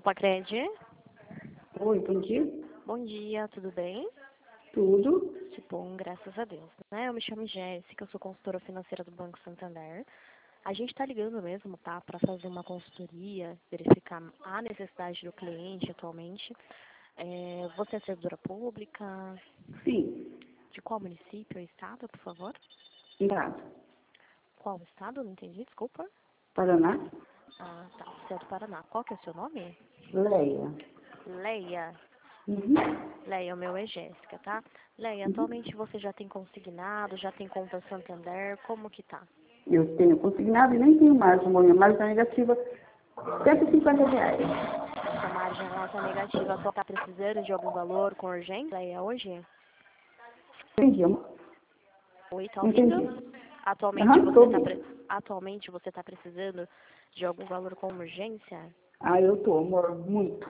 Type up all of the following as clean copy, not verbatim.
Popacred. Oi, bom dia. Bom dia, tudo bem? Tudo? Que bom, graças a Deus. Né? Eu me chamo Jéssica, eu sou consultora financeira do Banco Santander. A gente está ligando mesmo, tá? Para fazer uma consultoria, verificar a necessidade do cliente atualmente. Você é servidora pública? Sim. De qual município ou estado, por favor? Nada. Qual estado? Não entendi, desculpa. Paraná? Ah, tá. Você é do Paraná. Qual que é o seu nome? Leia. Leia. Uhum. Leia, o meu é Jéssica, tá? Leia, atualmente você já tem consignado, já tem conta Santander, como que tá? Eu tenho consignado e nem tenho margem. Minha margem está negativa R$ 150. Essa margem ela tá negativa, só tá precisando de algum valor com urgência, Leia, hoje? Entendi, amor. Oi, tá ouvindo? Entendi. Atualmente Aham, você tô tá, ouvindo. atualmente você tá precisando de algum valor com urgência? Ah, eu tô, amor, muito.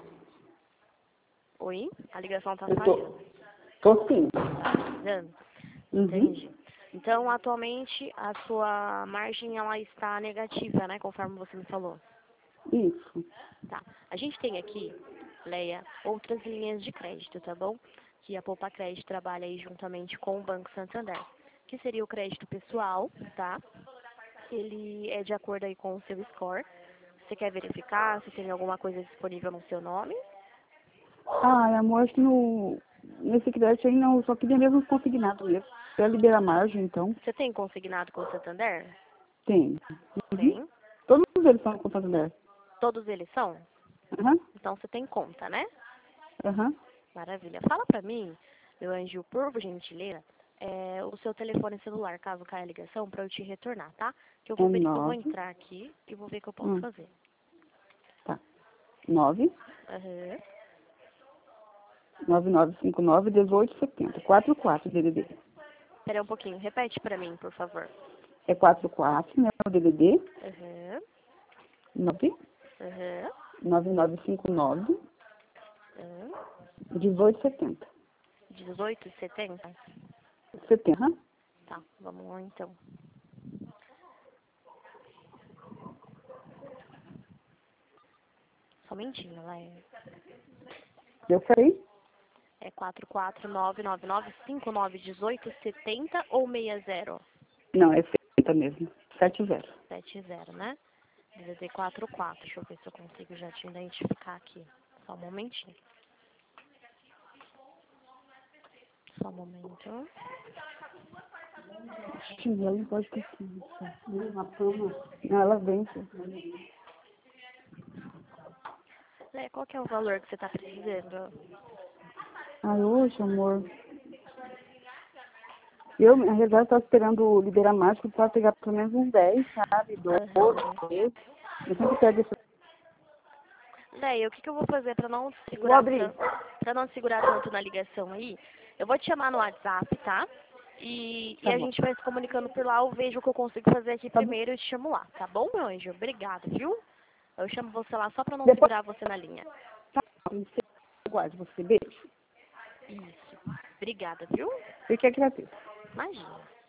Oi? A ligação tá Eu falhando. tô sim. Tá precisando? Uhum. Entendi. Então, atualmente, a sua margem ela está negativa, né? Conforme você me falou. Isso. Tá. A gente tem aqui, Leia, outras linhas de crédito, tá bom? Que a Popacred trabalha aí juntamente com o Banco Santander. Que seria o crédito pessoal, tá? Ele é de acordo aí com o seu score. Você quer verificar se tem alguma coisa disponível no seu nome? Ah, amor, acho que nesse crédito aí não, eu só queria mesmo consignado mesmo. Quer liberar margem, então? Você tem consignado com o Santander? Tem. Uhum. Tem. Todos eles são com Santander. Todos eles são? Aham. Então você tem conta, né? Aham. Maravilha. Fala pra mim, meu anjo, por gentileza, o seu telefone celular, caso caia a ligação, pra eu te retornar, tá? Que eu É eu vou 9. entrar aqui e vou ver o que eu posso fazer. Tá. 9 Aham. 9959 1870. 44 DDD. Espera um pouquinho, repete pra mim, por favor. É 44, né? O DDD. Aham. 9 Aham. 9959 Aham. 1870. 18,70? 70. Aham. Tá, vamos lá então. Somentinho, lá é. Eu falei? É 44999591870 ou 60? Não, é 70 mesmo. 70. 70, né? DDD 44. Deixa eu ver se eu consigo já te identificar aqui. Só um momentinho. Só um momento. Chinelo pode ter sido. Uma cama. Não, ela vence. Qual que é o valor que você tá precisando? Ai, hoje, amor. Eu, na verdade, estava esperando liberar mais, porque precisava pegar pelo menos uns 10, sabe? 12, Aham. 13. Eu sempre pego isso. O que que eu vou fazer pra não te Vou segurar abrir. tanto, pra não te segurar tanto na ligação aí? Eu vou te chamar no WhatsApp, tá? E Tá a bom. gente vai se comunicando por lá, eu vejo o que eu consigo fazer aqui Tá bom. primeiro e te chamo lá, tá bom, meu anjo? Obrigada, viu? Eu chamo você lá só pra não Depois, segurar você na linha. tá, você aguarde você. Beijo. Isso. Obrigada, viu? Eu que agradeço. Imagina.